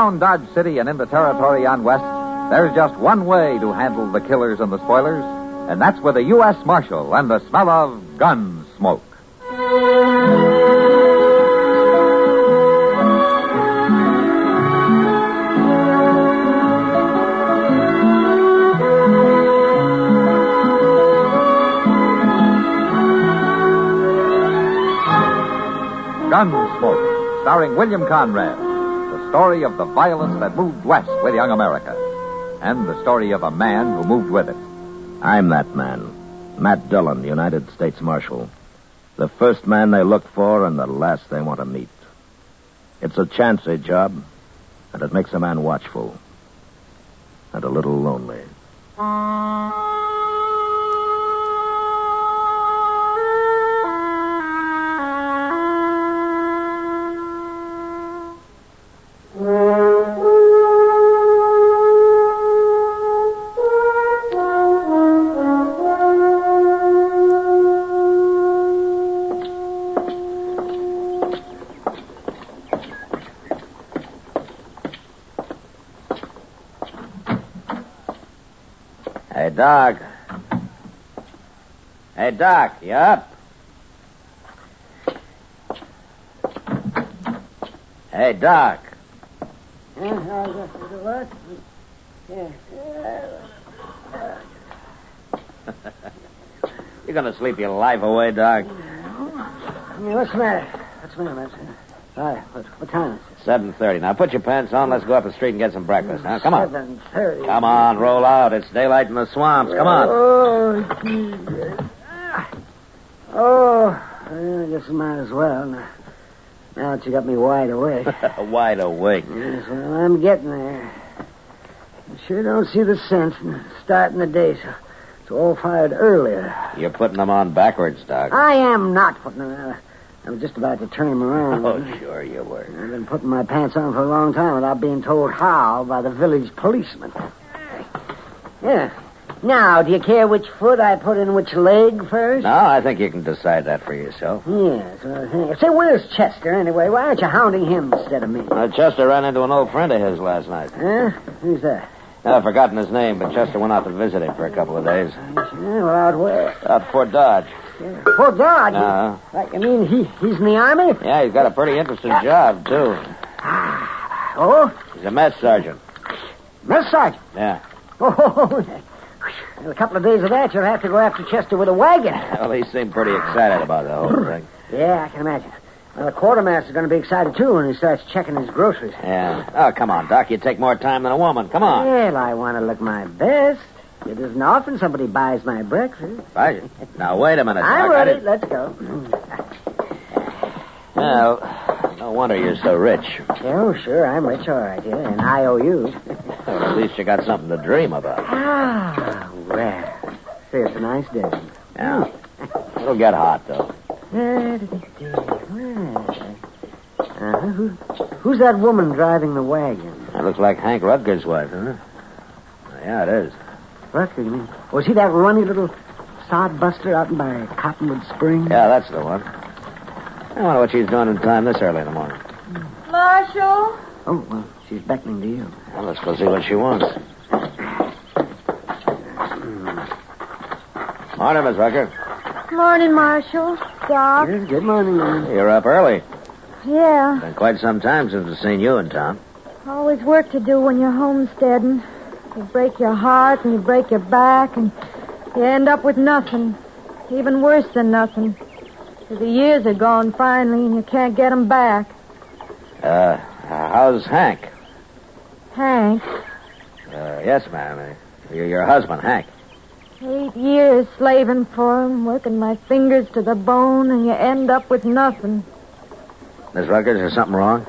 around Dodge City and into territory on west, there's just one way to handle the killers and the spoilers, and that's with a U.S. Marshal and the smell of gun smoke. Gunsmoke, starring William Conrad. The story of the violence that moved west with young America. And the story of a man who moved with it. I'm that man. Matt Dillon, United States Marshal. The first man they look for and the last they want to meet. It's a chancy job, and it makes a man watchful. And a little lonely. Hey, Doc. Hey, Doc, you up? Hey, Doc. What? Yeah. You're going to sleep your life away, Doc. I mean, what's the matter? What's the matter, Matt? All right, what time is it? 7:30. Now, put your pants on. Let's go up the street and get some breakfast. Now, come on. 7:30. Come on, roll out. It's daylight in the swamps. Come on. Oh, Jesus. Oh, I guess I might as well. Now that you got me wide awake. Wide awake. Yes, well, I'm getting there. I sure don't see the sense in starting the day, so it's all fired earlier. You're putting them on backwards, Doc. I am not putting them on. I was just about to turn them around. Oh, sure you were. I've been putting my pants on for a long time without being told how by the village policeman. Yeah. Now, do you care which foot I put in which leg first? No, I think you can decide that for yourself. Yes. Say, where's Chester, anyway? Why aren't you hounding him instead of me? Chester ran into an old friend of his last night. Huh? Who's that? I've forgotten his name, but Chester went out to visit him for a couple of days. Yeah, well, out where? Out Fort Dodge. Yeah. Fort Dodge? Uh-huh. Like, you mean he's in the Army? Yeah, he's got a pretty interesting job, too. Oh? He's a mess sergeant. Mess sergeant? Yeah. Oh, in a couple of days of that, you'll have to go after Chester with a wagon. Well, he seemed pretty excited about the whole thing. Yeah, I can imagine. Well, the quartermaster's going to be excited, too, when he starts checking his groceries. Yeah. Oh, come on, Doc. You take more time than a woman. Come on. Well, I want to look my best. It isn't often somebody buys my breakfast. Now, wait a minute, Doc. I'm ready. Let's go. Well, no wonder you're so rich. Oh, sure, I'm rich, all right, yeah, and I owe you. Well, at least you got something to dream about. Ah, well, say it's a nice day. Yeah. It'll get hot, though. Who's that woman driving the wagon? That looks like Hank Rutger's wife, huh? Yeah, it is. Rutger, you mean? Was he that runny little sodbuster out by Cottonwood Springs? Yeah, that's the one. I wonder what she's doing in time this early in the morning. Marshal? Oh, well, she's beckoning to you. Well, let's go see what she wants. Morning, Miss Rucker. Morning, Marshal. Doc. Good morning, ma'am. You're up early. Yeah. Been quite some time since I've seen you in town. Always work to do when you're homesteading. You break your heart and you break your back and you end up with nothing. Even worse than nothing. 'Cause the years are gone finally and you can't get 'em back. How's Hank? Hank, Yes, ma'am. Your husband, Hank. 8 years slaving for him, working my fingers to the bone, and you end up with nothing. Miss Rucker, is there something wrong?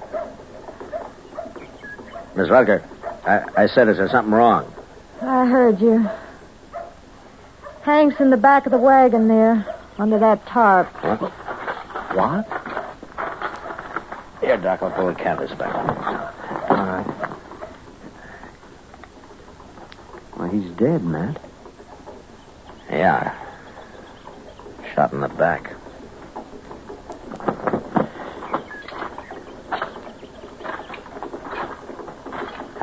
Miss Rucker, I said, is there something wrong? I heard you. Hank's in the back of the wagon there, under that tarp. What? Here, Doc, I'll pull the canvas back. All right. Well, he's dead, Matt. Yeah. Shot in the back.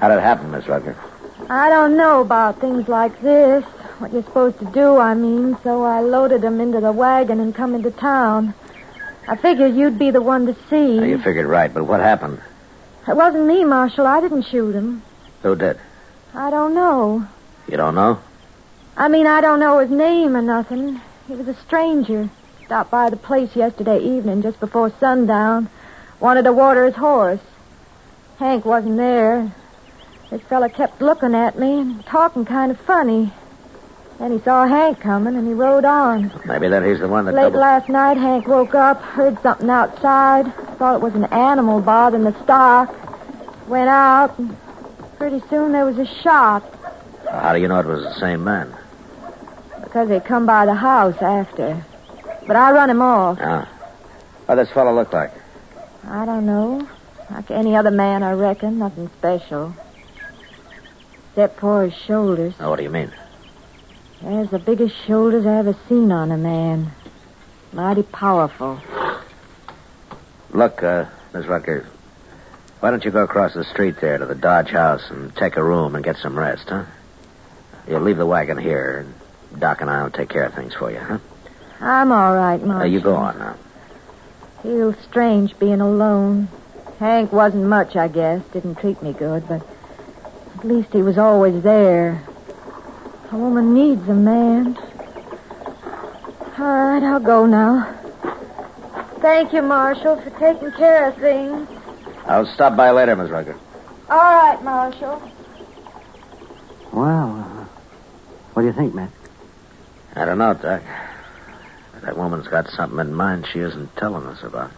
How did it happen, Miss Rutger? I don't know about things like this. What you're supposed to do, I mean. So I loaded him into the wagon and come into town. I figured you'd be the one to see. You figured right, but what happened? It wasn't me, Marshal. I didn't shoot him. Who did? I don't know. You don't know? I mean, I don't know his name or nothing. He was a stranger. Stopped by the place yesterday evening just before sundown. Wanted to water his horse. Hank wasn't there. This fella kept looking at me and talking kind of funny. Then he saw Hank coming and he rode on. Maybe that he's the one that... Late last night, Hank woke up, heard something outside. Thought it was an animal bothering the stock. Went out, and pretty soon there was a shot. How do you know it was the same man? Because they come by the house after. But I run him off. Ah. What does this fellow look like? I don't know. Like any other man, I reckon. Nothing special. Except for his shoulders. Oh, what do you mean? There's the biggest shoulders I ever seen on a man. Mighty powerful. Look, Miss Rutger, why don't you go across the street there to the Dodge house and take a room and get some rest, huh? You'll leave the wagon here, and Doc and I will take care of things for you, huh? I'm all right, Marshal. You go on now. Feels strange being alone. Hank wasn't much, I guess. Didn't treat me good, but at least he was always there. A woman needs a man. All right, I'll go now. Thank you, Marshal, for taking care of things. I'll stop by later, Miss Rutger. All right, Marshal. Well, what do you think, Matt? I don't know, Doc. That woman's got something in mind she isn't telling us about.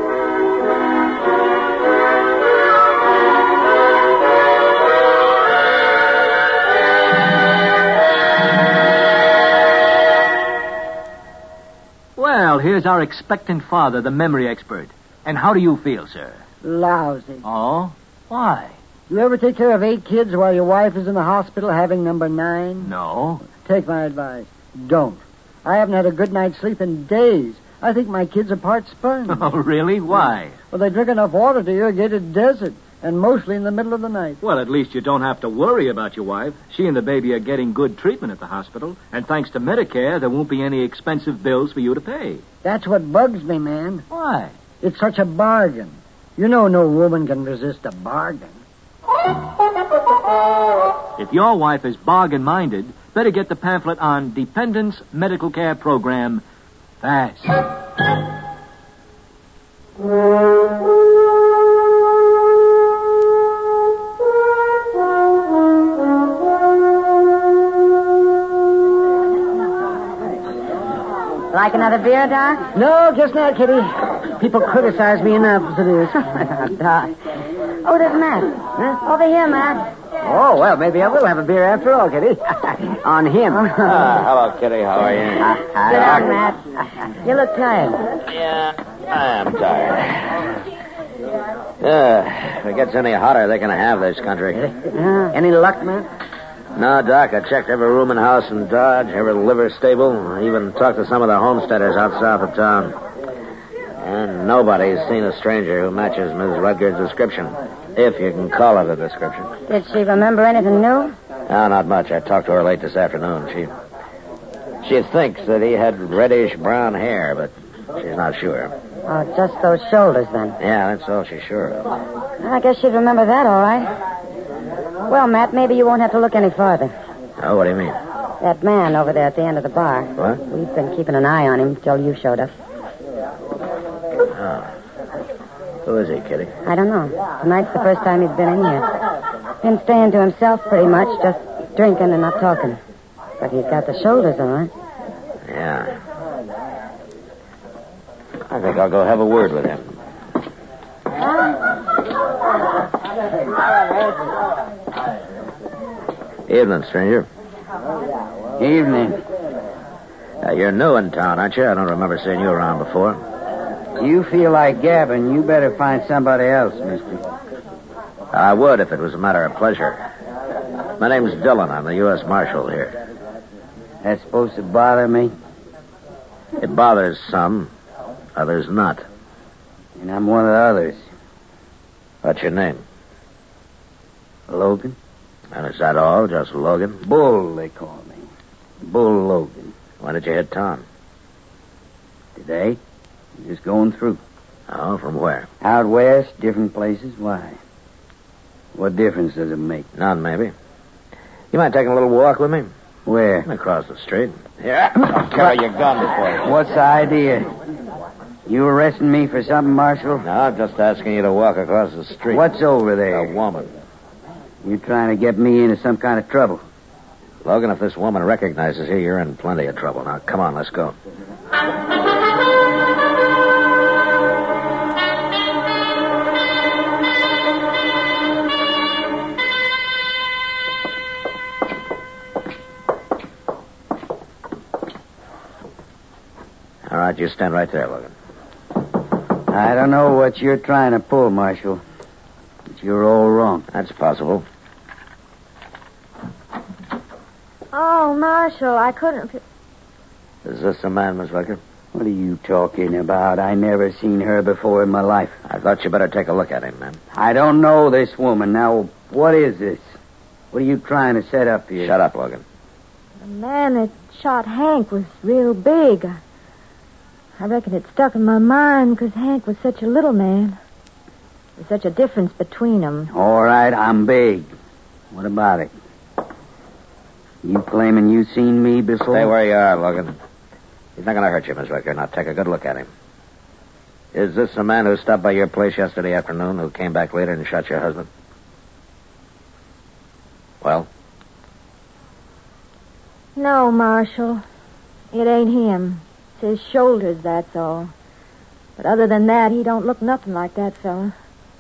Well, here's our expectant father, the memory expert. And how do you feel, sir? Lousy. Oh? Why? You ever take care of 8 kids while your wife is in the hospital having number 9? No. Take my advice. Don't. I haven't had a good night's sleep in days. I think my kids are part sponge. Oh, really? Why? Well, they drink enough water to irrigate a desert, and mostly in the middle of the night. Well, at least you don't have to worry about your wife. She and the baby are getting good treatment at the hospital. And thanks to Medicare, there won't be any expensive bills for you to pay. That's what bugs me, man. Why? It's such a bargain. You know no woman can resist a bargain. If your wife is bargain-minded, better get the pamphlet on Dependents Medical Care Program fast. Like another beer, Doc? No, guess not, Kitty. People criticize me enough as it is. Doc. Oh, there's Matt. Huh? Over here, Matt. Oh, well, maybe I will have a beer after all, Kitty. On him. Hello, Kitty. How are you? Sit down, Matt. You look tired. Yeah, I am tired. If it gets any hotter, they can have this country. Any luck, Matt? No, Doc, I checked every room and house in Dodge, every liver stable. I even talked to some of the homesteaders out south of town. And nobody's seen a stranger who matches Ms. Rutger's description, if you can call it a description. Did she remember anything new? No, not much. I talked to her late this afternoon. She thinks that he had reddish-brown hair, but she's not sure. Oh, just those shoulders, then. Yeah, that's all she's sure of. I guess she'd remember that, all right. Well, Matt, maybe you won't have to look any farther. Oh, what do you mean? That man over there at the end of the bar. What? We've been keeping an eye on him till you showed up. Oh. Who is he, Kitty? I don't know. Tonight's the first time he's been in here. Been staying to himself pretty much, just drinking and not talking. But he's got the shoulders, all right. Yeah. I think I'll go have a word with him. Evening, stranger. Evening. You're new in town, aren't you? I don't remember seeing you around before. You feel like gabbing, you better find somebody else, mister. I would if it was a matter of pleasure. My name's Dillon. I'm the U.S. Marshal here. That's supposed to bother me? It bothers some, others not. And I'm one of the others. What's your name? Logan? And is that all? Just Logan? Bull, they call me. Bull Logan. When did you hit town? Today? Just going through. Oh, from where? Out west, different places. Why? What difference does it make? None, maybe. You mind taking a little walk with me? Where? Across the street. Yeah. I'll carry your gun for you. What's the idea? You arresting me for something, Marshal? No, I'm just asking you to walk across the street. What's over there? A woman. You trying to get me into some kind of trouble? Logan, if this woman recognizes you, you're in plenty of trouble. Now, come on, let's go. All right, you stand right there, Logan. I don't know what you're trying to pull, Marshal. But you're all wrong. That's possible. Oh, Marshal, I couldn't... Is this the man, Miss Rucker? What are you talking about? I never seen her before in my life. I thought you better take a look at him, man. I don't know this woman. Now, what is this? What are you trying to set up here? Shut up, Logan. The man that shot Hank was real big. I reckon it stuck in my mind because Hank was such a little man. There's such a difference between them. All right, I'm big. What about it? You claiming you seen me before? Stay where you are, Logan. He's not going to hurt you, Miss Rucker. Now, take a good look at him. Is this the man who stopped by your place yesterday afternoon, who came back later and shot your husband? Well? No, Marshal. It ain't him. It's his shoulders, that's all. But other than that, he don't look nothing like that fella.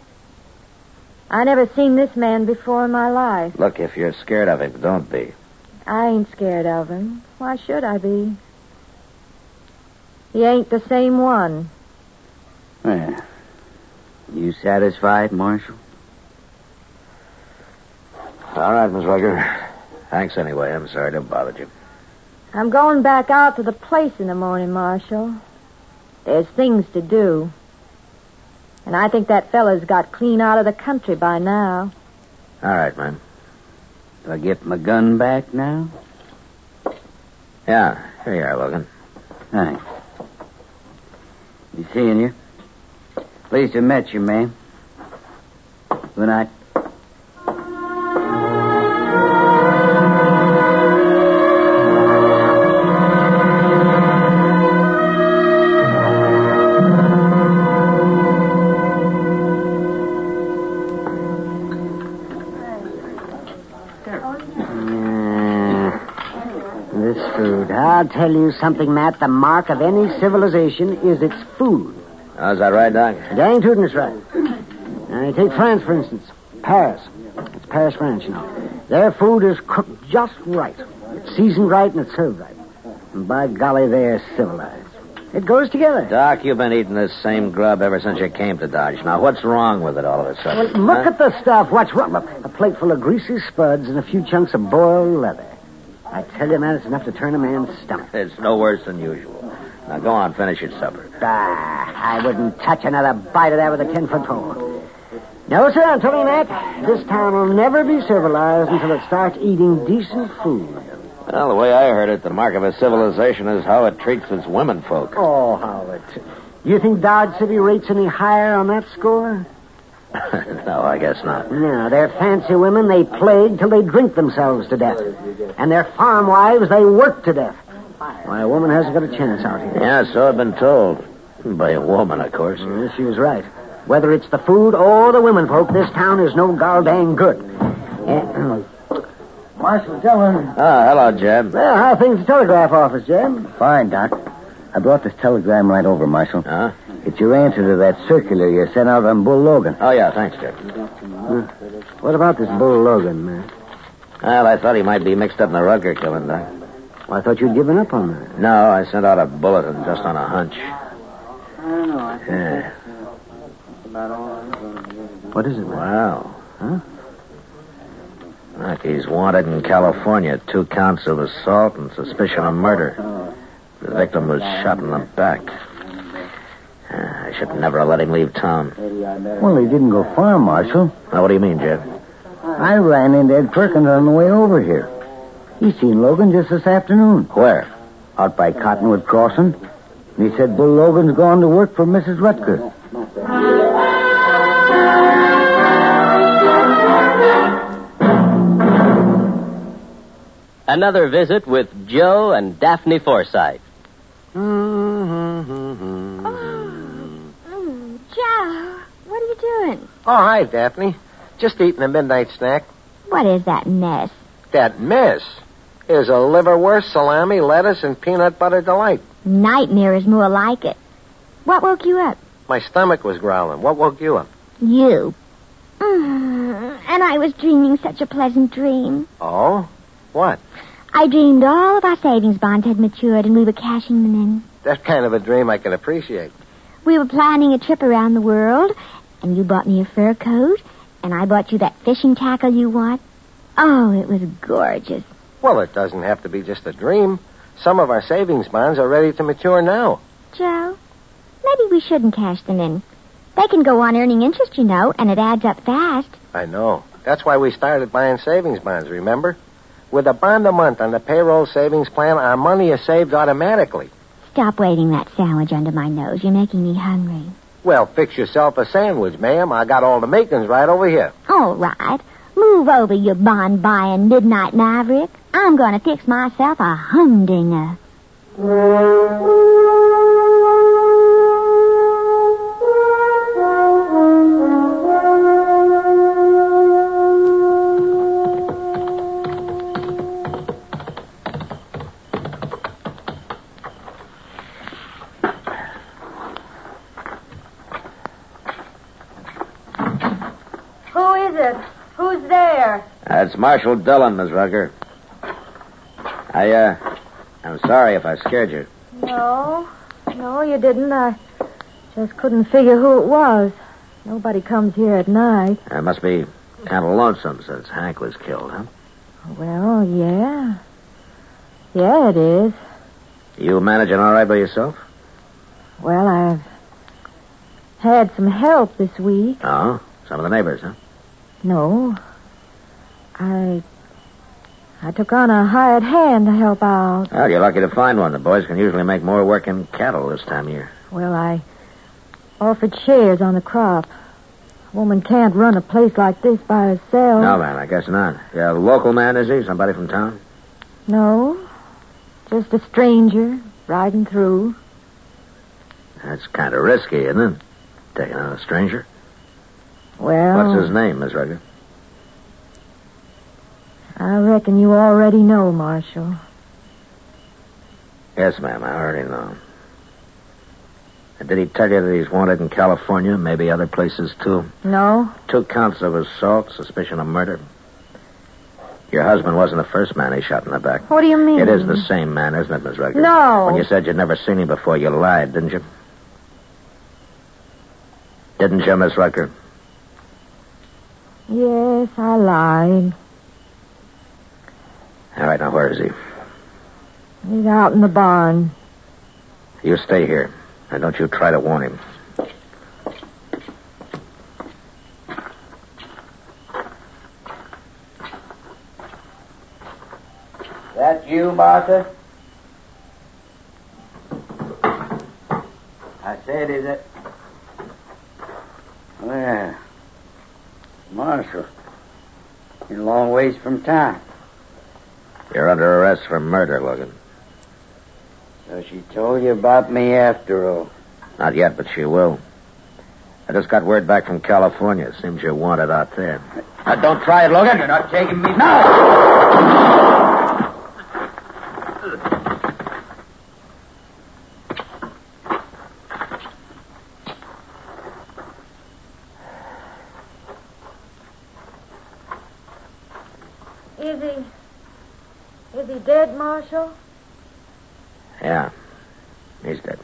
I never seen this man before in my life. Look, if you're scared of him, don't be. I ain't scared of him. Why should I be? He ain't the same one. Well, you satisfied, Marshal? All right, Miss Rucker. Thanks anyway. I'm sorry to have bothered you. I'm going back out to the place in the morning, Marshal. There's things to do. And I think that fella's got clean out of the country by now. All right, man. Do I get my gun back now? Yeah, here you are, Logan. Thanks. Be seeing you. Pleased to have met you, man. Good night. I'll tell you something, Matt. The mark of any civilization is its food. Oh, is that right, Doc? Dang tootin' it's right. Now, take France, for instance. Paris. It's Paris, France, you know. Their food is cooked just right. It's seasoned right and it's served right. And by golly, they're civilized. It goes together. Doc, you've been eating this same grub ever since you came to Dodge. Now, what's wrong with it all of a sudden? Well, look at the stuff. What's wrong? Look, a plate full of greasy spuds and a few chunks of boiled leather. I tell you, man, it's enough to turn a man's stomach. It's no worse than usual. Now, go on, finish your supper. I wouldn't touch another bite of that with a 10-foot pole. No, sir, I'm telling you, Matt, this town will never be civilized until it starts eating decent food. Well, the way I heard it, the mark of a civilization is how it treats its women folk. Oh, Howard. You think Dodge City rates any higher on that score? No, I guess not. No, they're fancy women. They plague till they drink themselves to death. And their farm wives, they work to death. Why, a woman hasn't got a chance out here. Yeah, so I've been told. By a woman, of course. Yes, she was right. Whether it's the food or the women folk, this town is no goddamn good. Marshal Dillon. Oh, hello, Jeb. Well, how are things at the telegraph office, Jeb? Fine, Doc. I brought this telegram right over, Marshal. Huh? It's your answer to that circular you sent out on Bull Logan. Oh, yeah, thanks, Jeb. What about this Bull Logan, man? Well, I thought he might be mixed up in the Rutger killing, Doc. Well, I thought you'd given up on that. No, I sent out a bulletin just on a hunch. Yeah. What is it, man? Wow. Huh? Look, he's wanted in California. 2 counts of assault and suspicion of murder. The victim was shot in the back. I should never have let him leave town. Well, he didn't go far, Marshal. Now, what do you mean, Jeb? I ran into Ed Perkins on the way over here. He seen Logan just this afternoon. Where? Out by Cottonwood Crossing. And he said Bull Logan's gone to work for Mrs. Rutger. Another visit with Joe and Daphne Forsythe. Joe, what are you doing? Oh, hi, Daphne. Just eating a midnight snack. What is that mess? That mess is a liverwurst, salami, lettuce, and peanut butter delight. Nightmare is more like it. What woke you up? My stomach was growling. What woke you up? You. And I was dreaming such a pleasant dream. Oh? What? I dreamed all of our savings bonds had matured and we were cashing them in. That kind of a dream I can appreciate. We were planning a trip around the world, and you bought me a fur coat, and I bought you that fishing tackle you want. Oh, it was gorgeous. Well, it doesn't have to be just a dream. Some of our savings bonds are ready to mature now. Joe, maybe we shouldn't cash them in. They can go on earning interest, you know, and it adds up fast. I know. That's why we started buying savings bonds, remember? With a bond a month on the payroll savings plan, our money is saved automatically. Stop waving that sandwich under my nose. You're making me hungry. Well, fix yourself a sandwich, ma'am. I got all the makings right over here. All right. Move over, you bond-buying midnight maverick. I'm going to fix myself a humdinger. Who is it? Who's there? It's Marshal Dillon, Miss Rutger. I'm sorry if I scared you. No, you didn't. I just couldn't figure who it was. Nobody comes here at night. It must be kind of lonesome since Hank was killed, huh? Well, yeah. Yeah, it is. You managing all right by yourself? Well, I've had some help this week. Oh? Some of the neighbors, huh? No. I took on a hired hand to help out. Well, you're lucky to find one. The boys can usually make more work in cattle this time of year. Well, I offered shares on the crop. A woman can't run a place like this by herself. No, man, I guess not. Yeah, a local man, is he? Somebody from town? No. Just a stranger riding through. That's kind of risky, isn't it? Taking on a stranger. Well... What's his name, Miss Rutger? I reckon you already know, Marshal. Yes, ma'am, I already know. Did he tell you that he's wanted in California, maybe other places, too? No. 2 counts of assault, suspicion of murder. Your husband wasn't the first man he shot in the back. What do you mean? It is the same man, isn't it, Miss Rutger? No. When you said you'd never seen him before, you lied, didn't you? Didn't you, Miss Rutger? Yes, I lied. All right, now where is he? He's out in the barn. You stay here, and don't you try to warn him. That you, Martha? I said, is it? Well, Marshal, you're a long ways from town. You're under arrest for murder, Logan. So she told you about me after all. Not yet, but she will. I just got word back from California. Seems you're wanted out there. Now, don't try it, Logan. You're not taking me now. Is he dead, Marshal? Yeah, he's dead.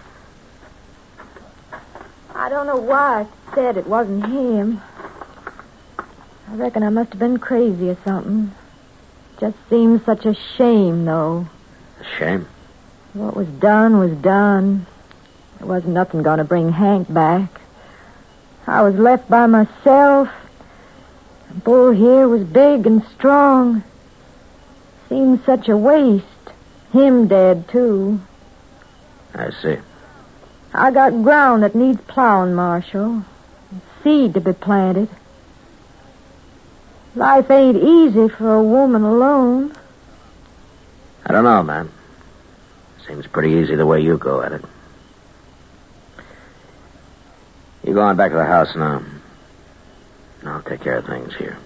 I don't know why I said it wasn't him. I reckon I must have been crazy or something. Just seems such a shame, though. A shame? What was done was done. There wasn't nothing going to bring Hank back. I was left by myself. The bull here was big and strong. Seemed such a waste. Him dead, too. I see. I got ground that needs plowing, Marshal. Seed to be planted. Life ain't easy for a woman alone. I don't know, man. Seems pretty easy the way you go at it. You go on back to the house now. I'll take care of things here.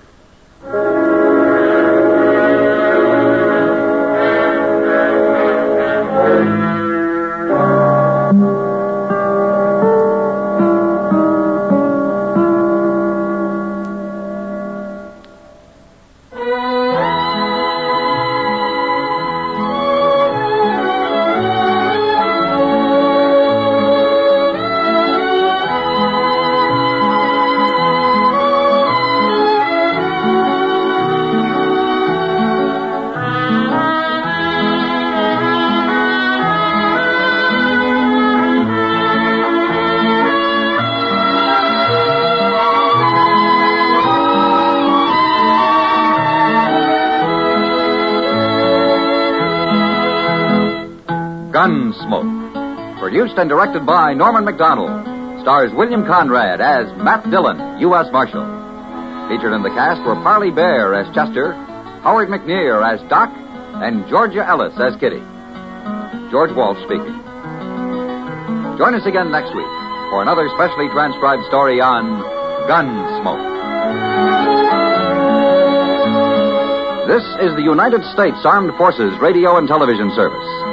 Gunsmoke. Produced and directed by Norman McDonald. Stars William Conrad as Matt Dillon, U.S. Marshal. Featured in the cast were Parley Bear as Chester, Howard McNear as Doc, and Georgia Ellis as Kitty. George Walsh speaking. Join us again next week for another specially transcribed story on Gunsmoke. This is the United States Armed Forces Radio and Television Service.